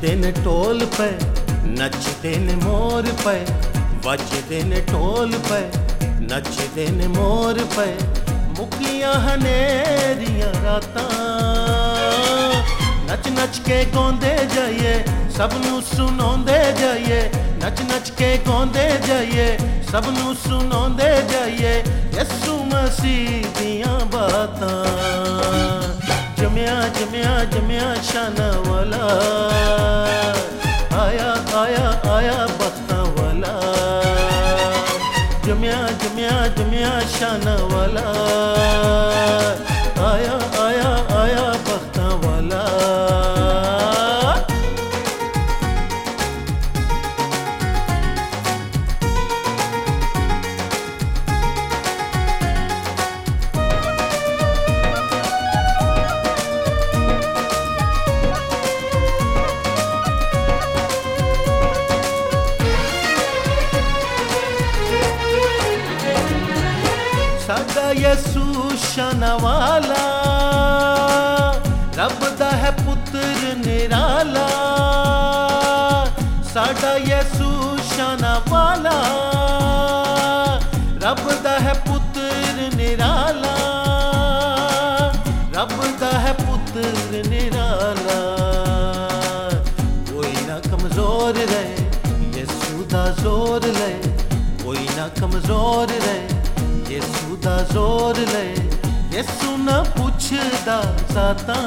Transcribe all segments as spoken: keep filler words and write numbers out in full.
ਵੱਜਦੇ ਨੇ ਢੋਲ ਪਏ, ਨੱਚਦੇ ਨੇ ਮੋਰ ਪਏ, ਵੱਜਦੇ ਨੇ ਢੋਲ ਪਏ, ਨੱਚਦੇ ਨੇ ਮੋਰ ਪਏ, ਮੁੱਕੀਆਂ ਹਨੇਰੀਆਂ ਰਾਤਾਂ, ਨੱਚ ਨੱਚ ਕੇ ਗਾਉਂਦੇ ਜਾਈਏ, ਸਭ ਨੂੰ ਸੁਣਾਉਂਦੇ ਜਾਈਏ, ਨੱਚ ਨੱਚ ਕੇ ਗਾਉਂਦੇ ਜਾਈਏ, ਸਭ ਨੂੰ ਸੁਣਾਉਂਦੇ ਜਾਈਏ, ਯਿਸੂ ਮਸੀਹ ਦੀਆਂ ਬਾਤਾਂ। ਜਮਿਆ ਜਮਿਆ ਜਮਿਆ ਸ਼ਾਨਾਂ ਵਾਲਾ, ਆਇਆ ਆਇਆ ਆਇਆ ਬਖਤਾਂ ਵਾਲਾ, ਜਮਿਆ ਜਮਿਆ ਜਮਿਆ ਸ਼ਾਨਾਂ ਵਾਲਾ, ਆਇਆ ਆਇਆ ਆਇਆ ਬਖਤਾਂ ਵਾਲਾ। ਸਾਡਾ ਯਿਸੂ ਸ਼ਾਨਾਂ ਵਾਲਾ, ਰੱਬ ਦਾ ਹੈ ਪੁੱਤਰ ਨਿਰਾਲਾ, ਸਾਡਾ ਯਿਸੂ ਸ਼ਾਨਾਂ ਵਾਲਾ, ਰੱਬ ਦਾ ਹੈ ਪੁੱਤਰ ਨਿਰਾਲਾ, ਰੱਬ ਦਾ ਹੈ ਪੁੱਤਰ ਨਿਰਾਲਾ। ਕੋਈ ਨਾ ਕਮਜ਼ੋਰ ਰਹੇ, ਯਿਸੂ ਦਾ ਜ਼ੋਰ ਲਏ, ਕੋਈ ਨਾ ਕਮਜ਼ੋਰ ਰਹੇ, ਯਿਸੂ ਦਾ ਜ਼ੋਰ ਲਏ, ਯਿਸੂ ਨਾ ਪੁੱਛਦਾ ਜ਼ਾਤਾਂ,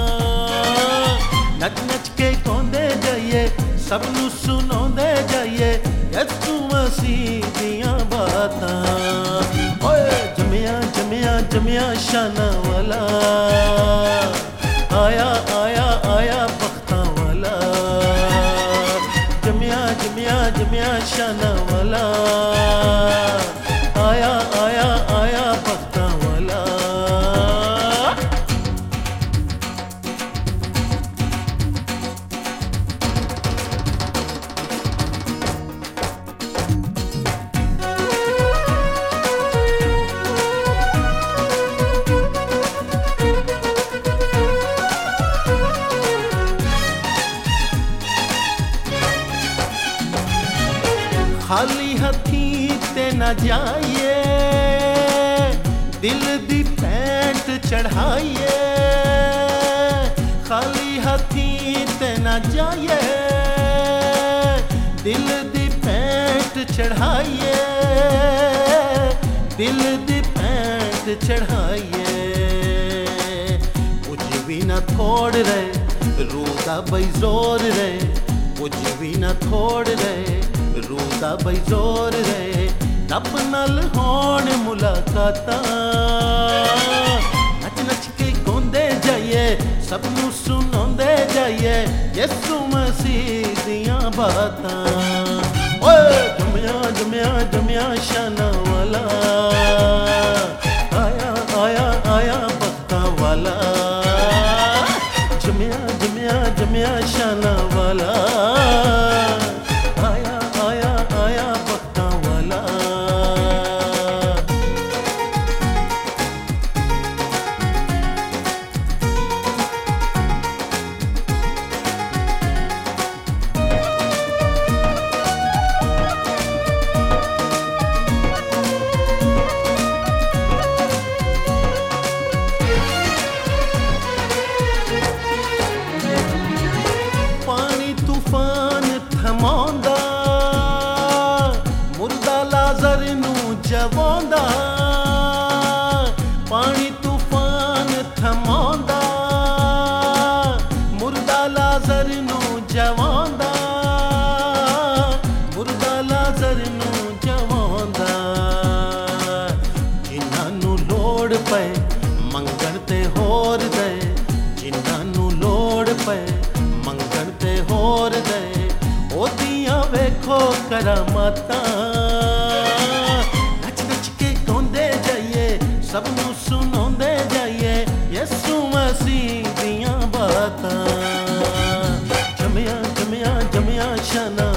ਨੱਚ ਨੱਚ ਕੇ ਗਾਉਂਦੇ ਜਾਈਏ, ਸਭ ਨੂੰ ਸੁਣਾਉਂਦੇ ਜਾਈਏ, ਯਿਸੂ ਮਸੀਹ ਦੀਆਂ ਬਾਤਾਂ। ਓਏ ਜਮਿਆ ਜਮਿਆ ਜਮਿਆ ਸ਼ਾਨਾਂ ਵਾਲਾ, ਆਇਆ ਆਇਆ ਆਇਆ ਬਖਤਾਂ ਵਾਲਾ, ਜਮਿਆ ਜਮਿਆ ਜਮਿਆ ਸ਼ਾਨਾਂ ਵਾਲਾ, ਆਇਆ ਆਇਆ ਆਇਆ ਬਖਤਾਂ ਵਾਲਾ। ਖਾਲੀ ਹੱਥੀਂ ਤੇ ਨਾ ਜਾਈਏ, ਦਿਲ ਦੀ ਪੈਂਟ ਚੜ੍ਹਾਈਏ, ਖਾਲੀ ਹੱਥੀਂ ਤੇ ਨਾ ਜਾਈਏ, ਦਿਲ ਦੀ ਪੈਂਟ ਚੜ੍ਹਾਈਏ, ਦਿਲ ਦੀ ਪੈਂਟ ਚੜ੍ਹਾਈਏ। ਕੁਝ ਵੀ ਨਾ ਥੋੜ ਰਹੇ, ਰੂਹ ਦਾ ਬਈ ਜ਼ੋਰ ਰਹੇ, ਕੁਝ ਵੀ ਨਾ ਥੋੜ ਰਹੇ, रूह दा बई जोर रहे, रब नाल होण मुलाकातां, नच नच के गाउंदे जाइए, सब नूं सुणाउंदे जाइए, यीशु मसीह दियां बातां। ओए जमया जमया जमया शानां वाला, आया आया आया बख्तां वाला, जमया जमया जमया शानां वाला, ਥਮਾਉਂਦਾ, ਮੁਰਦਾ ਲਾਜ਼ਰ ਨੂੰ ਜਵਾਉਂਦਾ, ਪਾਣੀ ਤੂਫਾਨ ਥਮਾਉਂਦਾ, ਮੁਰਦਾ ਲਾਜ਼ਰ ਨੂੰ ਜਵਾਉਂਦਾ, ਮੁਰਦਾ ਲਾਜ਼ਰ ਨੂੰ ਜਵਾਉਂਦਾ। ਜਿਨ੍ਹਾਂ ਨੂੰ ਲੋੜ ਪਏ ਮੰਗਣ ਤੇ ਹੋਰ ਦੇ, ਜਿਨ੍ਹਾਂ ਨੂੰ ਲੋੜ ਪਏ ਮੰਗਣ ਤੇ ਹੋਰ ਦੇ, ਉਹਦੀਆਂ ਵੇਖੋ ਕਰਾਮਾਤਾਂ, ਨੱਚ ਨੱਚ ਕੇ ਗਾਉਂਦੇ ਜਾਈਏ, ਸਭ ਨੂੰ ਸੁਣਾਉਂਦੇ ਜਾਈਏ, ਯਿਸੂ ਮਸੀਹ ਦੀਆਂ ਬਾਤਾਂ। ਜਮਿਆ ਜਮਿਆ ਜਮਿਆ ਸ਼ਾਨਾਂ